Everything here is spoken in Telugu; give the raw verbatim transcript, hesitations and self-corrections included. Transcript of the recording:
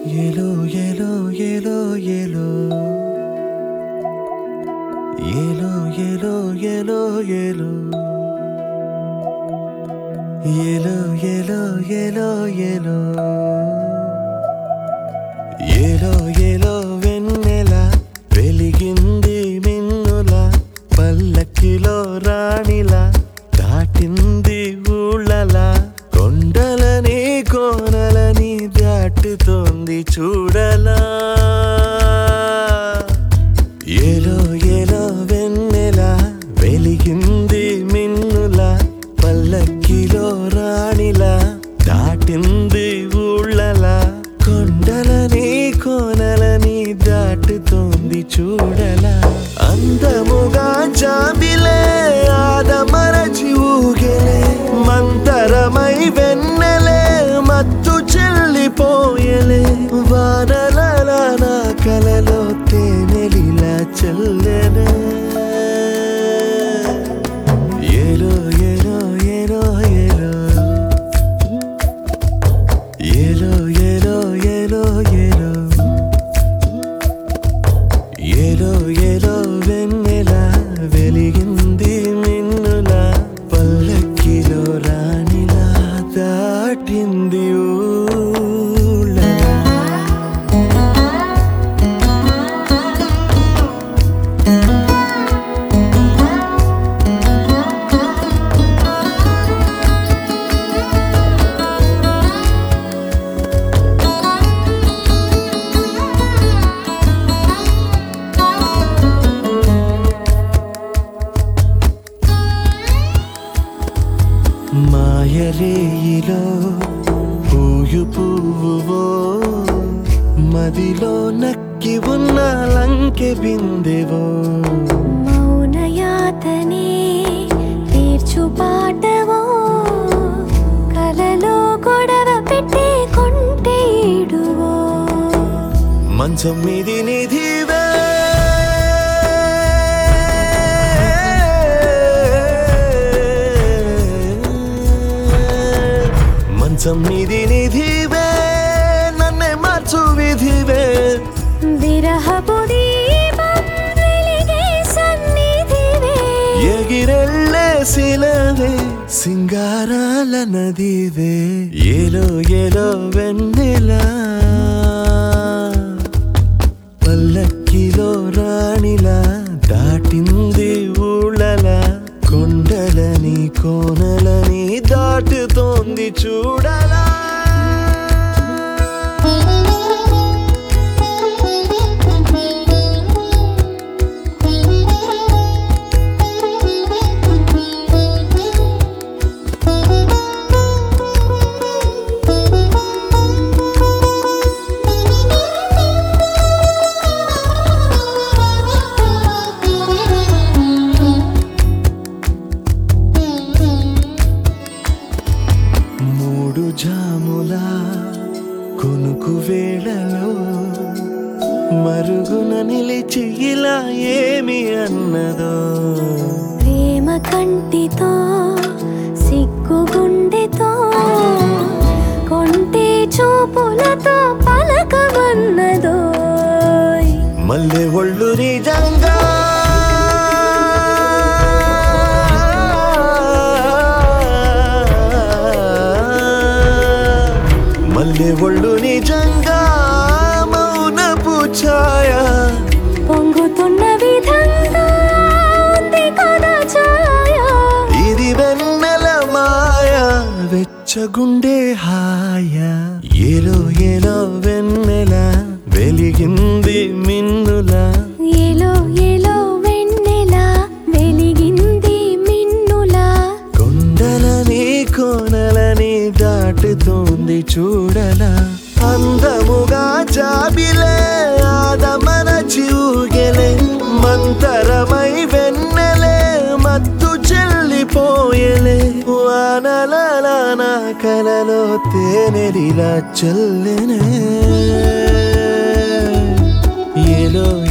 Yellow, yellow, yellow, yellow. Yellow, yellow, yellow, yellow. Yellow, yellow, yellow, yellow. Yellow, yellow, వెన్నెల వెలిగింది మిన్నుల పల్లకిలో రాణిలా దాటింది ఊళ్ళలా కొండలని కోనలని దాటుతోంది చూడలా ఏలో ఏలో వెన్నెల వెలిగింది మిన్నుల పల్లకిలో రాణిలా దాటింది ఊళ్ళలా కొండలని కోనలని దాటుతోంది చూడలా అందముగా జాబిలే ఆదమరచి ఊగెలే మంతరమై వెన్నెలే మత్తు చెల్లిపోయలే వానలల నా కలలో తేనెలిలా చల్లెనే ఏలో ఏలో ఏలో ఏలో ఏలో ఏలో ఏలో ఏలో ఏలో ఏలో వెన్నెల వెలిగింది మిన్నుల పల్లకిలో రాణిలా దాటింది ఊళ్ళలా మాయరేయిలో పూయు పువ్వువో మదిలో నక్కి ఉన్న లంకె బిందెవో మౌనయాతనే తీర్చు పాటవో కలలో గొడవ పెట్టే కొంటేడువో మంచం మీది నిధివే మంచం మీది నిధివే నన్నే మార్చు విధివే విరహపు దీపం వెలిగే సన్నిధివే ఎగిరెళ్ళే శిలవే సింగారాల నదివే ఏలో ఏలో వెన్నెలా పల్లకిలో రాణిలా దాటింది ఊళ్ళలా కొండలని కోనలని దాటుతోంది చూడలా మూడు జాములా కొనుకు వేళలో మరుగున నిలిచి ఇలా ఏమి అన్నదో ప్రేమ కంటితో సిగ్గు గుండెతో కొంటే చూపులతో పలకమన్నదో మల్లె ఒళ్ళు నిజంగా మల్లె ఒళ్ళు నిజంగా మౌనపు ఛాయ పొంగుతున్న విధంగా ఉంది కదా ఛాయ ఇది వెన్నెల మాయ వెచ్చగుండే హాయ ఏలో ఏలో వెన్నెల వెలిగింది మిన్నుల ఏలో ఏలో వెన్నెల వెలిగింది మిన్నుల కొండలని కోనలని దాటుతోంది చూడలా అందముగా జాబిలే ఆదమరచి ఊగెలే మంతరమై వెన్నెలే మత్తు చెల్లిపోయలే వానలల నా కలలో తేనెలిలా చల్లెనే ఏలో